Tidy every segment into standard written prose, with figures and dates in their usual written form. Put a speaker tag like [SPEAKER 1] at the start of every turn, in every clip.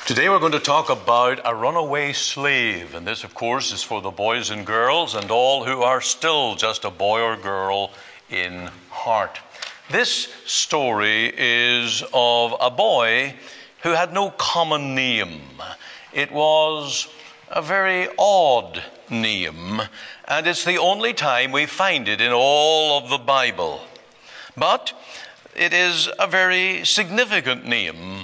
[SPEAKER 1] Today we're going to talk about a runaway slave, and this, of course, is for the boys and girls and all who are still just a boy or girl in heart. This story is of a boy who had no common name. It was a very odd name, and it's the only time we find it in all of the Bible. But it is a very significant name,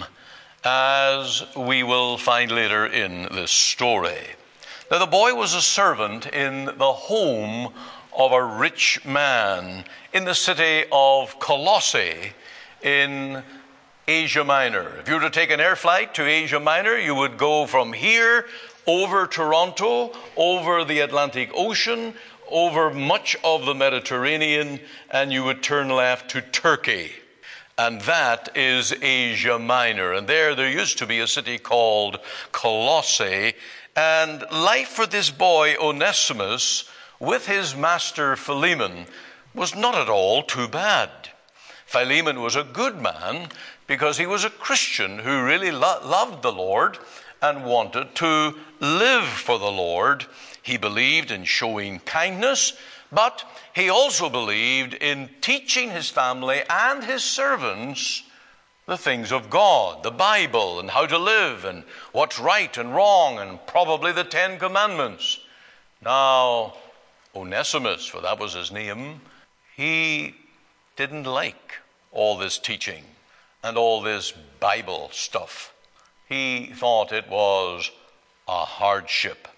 [SPEAKER 1] as we will find later in this story. Now, the boy was a servant in the home of a rich man in the city of Colossae in Asia Minor. If you were to take an air flight to Asia Minor, you would go from here over Toronto, over the Atlantic Ocean, over much of the Mediterranean, and you would turn left to Turkey. And that is Asia Minor. And there used to be a city called Colossae. And life for this boy, Onesimus, with his master Philemon, was not at all too bad. Philemon was a good man because he was a Christian who really loved the Lord and wanted to live for the Lord. He believed in showing kindness, but he also believed in teaching his family and his servants the things of God, the Bible, and how to live, and what's right and wrong, and probably the 10 Commandments. Now, Onesimus, for that was his name, he didn't like all this teaching and all this Bible stuff. He thought it was a hardship.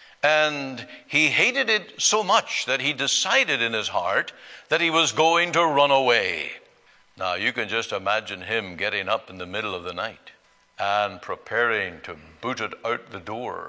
[SPEAKER 1] And he hated it so much that he decided in his heart that he was going to run away. Now, you can just imagine him getting up in the middle of the night and preparing to boot it out the door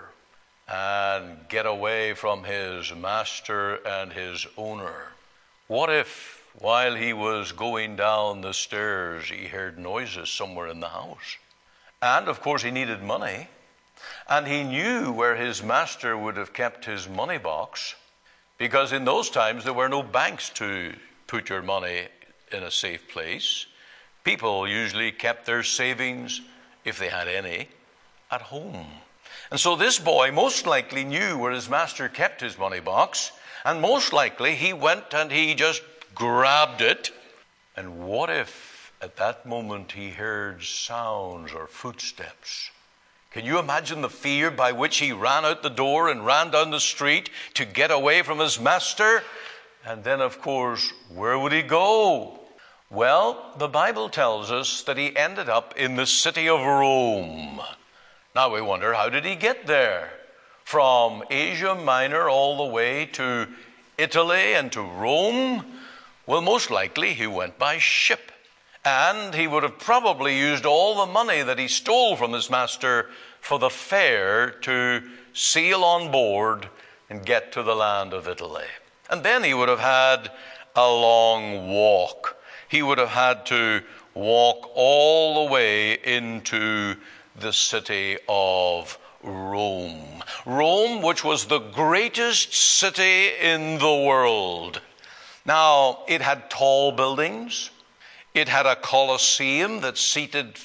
[SPEAKER 1] and get away from his master and his owner. What if, while he was going down the stairs, he heard noises somewhere in the house? And, of course, he needed money. And he knew where his master would have kept his money box, because in those times there were no banks to put your money in a safe place. People usually kept their savings, if they had any, at home. And so this boy most likely knew where his master kept his money box, and most likely he went and he just grabbed it. And what if at that moment he heard sounds or footsteps? Can you imagine the fear by which he ran out the door and ran down the street to get away from his master? And then, of course, where would he go? Well, the Bible tells us that he ended up in the city of Rome. Now we wonder, how did he get there? From Asia Minor all the way to Italy and to Rome? Well, most likely he went by ship. And he would have probably used all the money that he stole from his master for the fare to sail on board and get to the land of Italy. And then he would have had a long walk. He would have had to walk all the way into the city of Rome. Rome, which was the greatest city in the world. Now, it had tall buildings. It had a Colosseum that seated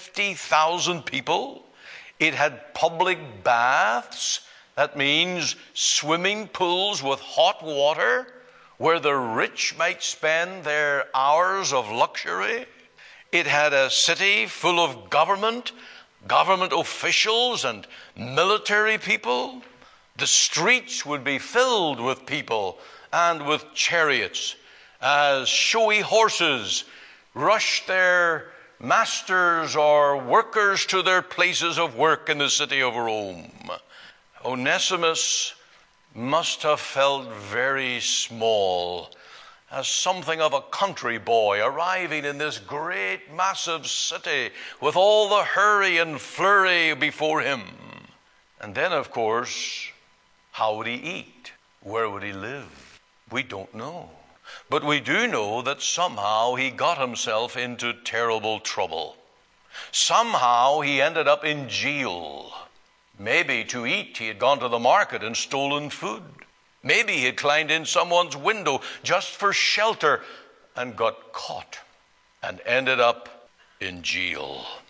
[SPEAKER 1] 50,000 people. It had public baths. That means swimming pools with hot water where the rich might spend their hours of luxury. It had a city full of government officials and military people. The streets would be filled with people and with chariots as showy horses rush their masters or workers to their places of work in the city of Rome. Onesimus must have felt very small, as something of a country boy arriving in this great, massive city with all the hurry and flurry before him. And then, of course, how would he eat? Where would he live? We don't know. But we do know that somehow he got himself into terrible trouble. Somehow he ended up in jail. Maybe to eat he had gone to the market and stolen food. Maybe he had climbed in someone's window just for shelter and got caught and ended up in jail.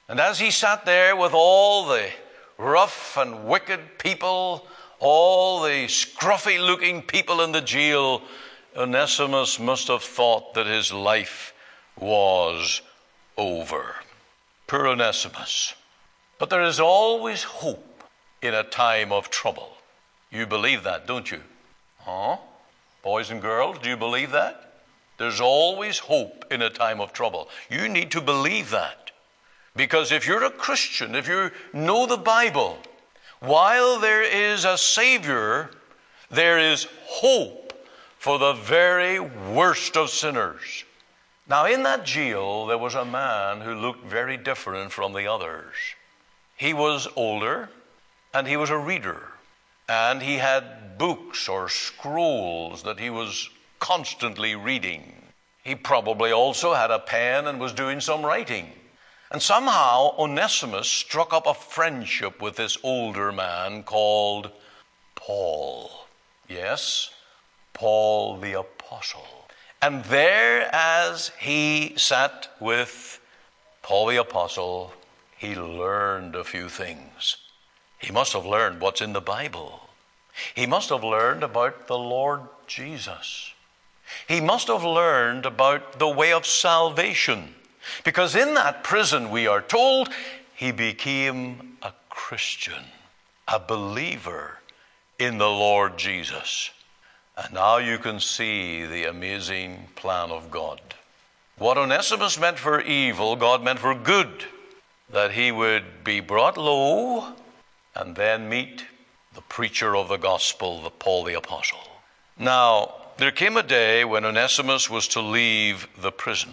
[SPEAKER 1] And as he sat there with all the rough and wicked people, all the scruffy-looking people in the jail, Onesimus must have thought that his life was over. Poor Onesimus. But there is always hope in a time of trouble. You believe that, don't you? Huh? Boys and girls, do you believe that? There's always hope in a time of trouble. You need to believe that. Because if you're a Christian, if you know the Bible, while there is a Savior, there is hope for the very worst of sinners. Now, in that jail, there was a man who looked very different from the others. He was older, and he was a reader. And he had books or scrolls that he was constantly reading. He probably also had a pen and was doing some writing. And somehow Onesimus struck up a friendship with this older man called Paul. Yes, Paul the Apostle. And there, as he sat with Paul the Apostle, he learned a few things. He must have learned what's in the Bible. He must have learned about the Lord Jesus. He must have learned about the way of salvation. Because in that prison, we are told, he became a Christian, a believer in the Lord Jesus. And now you can see the amazing plan of God. What Onesimus meant for evil, God meant for good. That he would be brought low and then meet the preacher of the gospel, the Paul the Apostle. Now, there came a day when Onesimus was to leave the prison.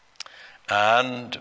[SPEAKER 1] And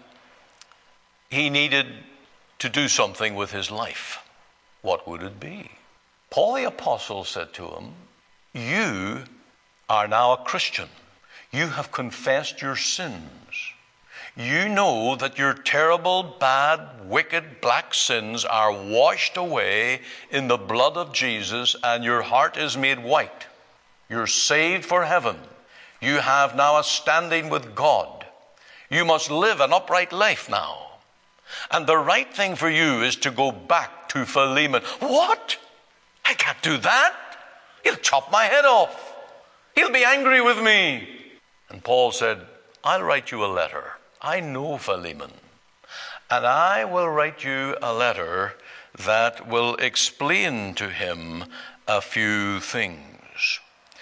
[SPEAKER 1] he needed to do something with his life. What would it be? Paul the Apostle said to him, you are now a Christian. You have confessed your sins. You know that your terrible, bad, wicked, black sins are washed away in the blood of Jesus, and your heart is made white. You're saved for heaven. You have now a standing with God. You must live an upright life now. And the right thing for you is to go back to Philemon. What? I can't do that. He'll chop my head off. He'll be angry with me. And Paul said, I'll write you a letter. I know Philemon. And I will write you a letter that will explain to him a few things.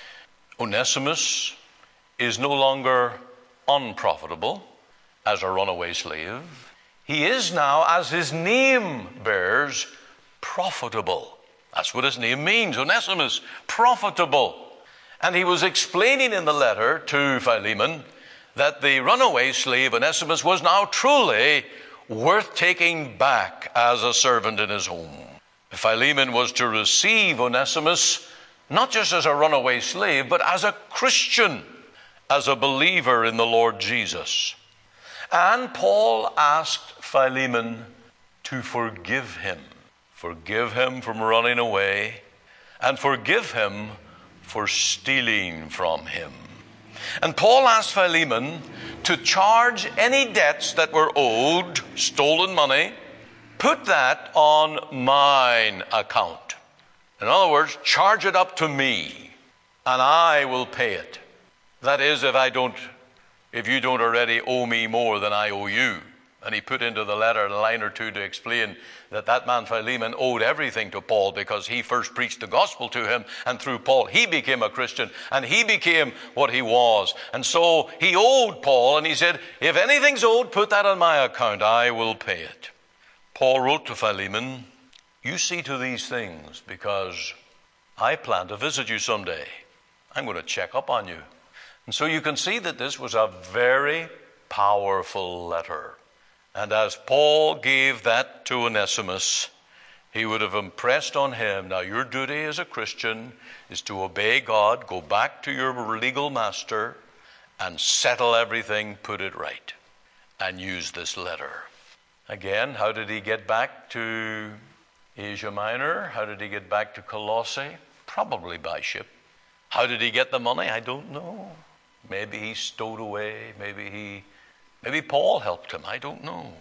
[SPEAKER 1] Onesimus is no longer unprofitable as a runaway slave. He is now, as his name bears, profitable. That's what his name means, Onesimus, profitable. And he was explaining in the letter to Philemon that the runaway slave Onesimus was now truly worth taking back as a servant in his home. Philemon was to receive Onesimus not just as a runaway slave, but as a Christian, as a believer in the Lord Jesus. And Paul asked Philemon to forgive him. Forgive him from running away, and forgive him for stealing from him. And Paul asked Philemon to charge any debts that were owed, stolen money, put that on mine account. In other words, charge it up to me, and I will pay it. That is, if you don't already owe me more than I owe you. And he put into the letter a line or two to explain that man Philemon owed everything to Paul because he first preached the gospel to him, and through Paul he became a Christian and he became what he was. And so he owed Paul, and he said, if anything's owed, put that on my account, I will pay it. Paul wrote to Philemon, you see to these things because I plan to visit you someday. I'm going to check up on you. And so you can see that this was a very powerful letter. And as Paul gave that to Onesimus, he would have impressed on him, now your duty as a Christian is to obey God, go back to your legal master, and settle everything, put it right, and use this letter. Again, how did he get back to Asia Minor? How did he get back to Colossae? Probably by ship. How did he get the money? I don't know. Maybe he stowed away. Maybe Paul helped him. I don't know.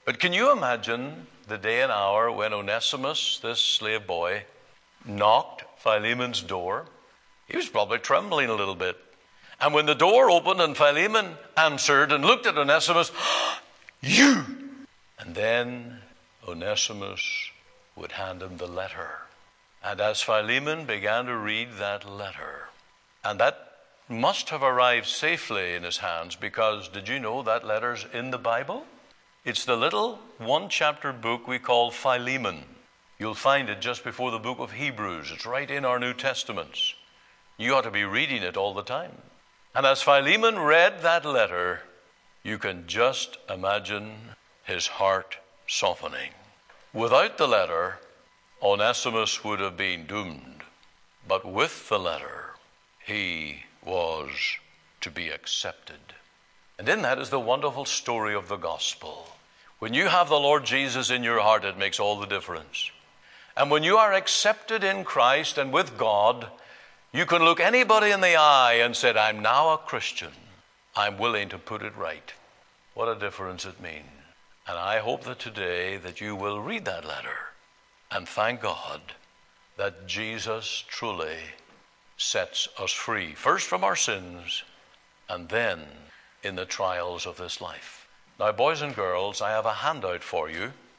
[SPEAKER 1] But can you imagine the day and hour when Onesimus, this slave boy, knocked Philemon's door? He was probably trembling a little bit. And when the door opened and Philemon answered and looked at Onesimus, "You!" And then Onesimus would hand him the letter. And as Philemon began to read that letter, and that must have arrived safely in his hands, because did you know that letter's in the Bible? It's the little one-chapter book we call Philemon. You'll find it just before the book of Hebrews. It's right in our New Testaments. You ought to be reading it all the time. And as Philemon read that letter, you can just imagine his heart softening. Without the letter, Onesimus would have been doomed. But with the letter, he was to be accepted. And in that is the wonderful story of the gospel. When you have the Lord Jesus in your heart, it makes all the difference. And when you are accepted in Christ and with God, you can look anybody in the eye and say, "I'm now a Christian. I'm willing to put it right." What a difference it means. And I hope that today that you will read that letter and thank God that Jesus truly sets us free, first from our sins and then in the trials of this life. Now, boys and girls, I have a handout for you.